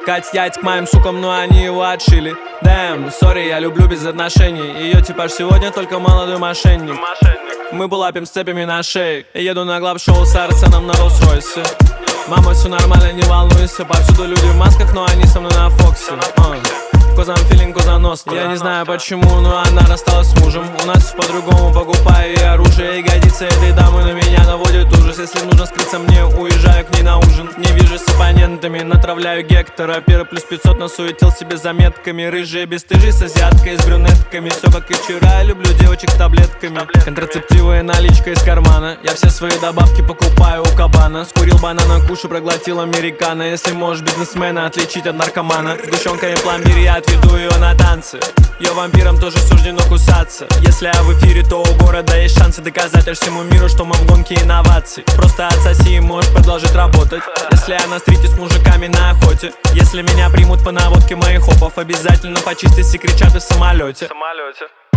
Катя яйца к моим сукам, но они его отшили. Дэм, сори, я люблю без отношений. Ее типаж сегодня только молодой мошенник. Мы булапим с цепями на шее. Еду на глав-шоу с Арсеном на Роллс-Ройсе. Мама, все нормально, не волнуйся. Повсюду люди в масках, но они со мной на Фоксе. Козам филинг, козаностро. Я не знаю почему, но она рассталась с мужем. У нас все по-другому, покупаю и оружие. Ягодицы этой дамы на меня наводит ужас. Если нужно скрыться мне, уезжаю к ней на ужин. Не вижусь с оппонентами, натравляю Гектора. Пира плюс 500 насуетил себе заметками. Рыжие бесстыжие с азиаткой, с брюнетками. Все как и вчера, люблю девочек с таблетками. Контрацептивы, наличка из кармана. Я все свои добавки покупаю у кабана. Скурил банана, кушу, проглотил американо. Если можешь бизнесмена отличить от наркомана. Сгущенка и пломбир, я отведу ее на танцы. Ее вампирам тоже суждено кусаться. Если я в эфире, то у города есть шансы доказать всему миру, что мы в гонке инноваций. Просто отсоси и можешь продолжить работать. Если я на стрите с мужиками на охоте. Если меня примут по наводке моих хопов, обязательно почистить и кричат и в самолете.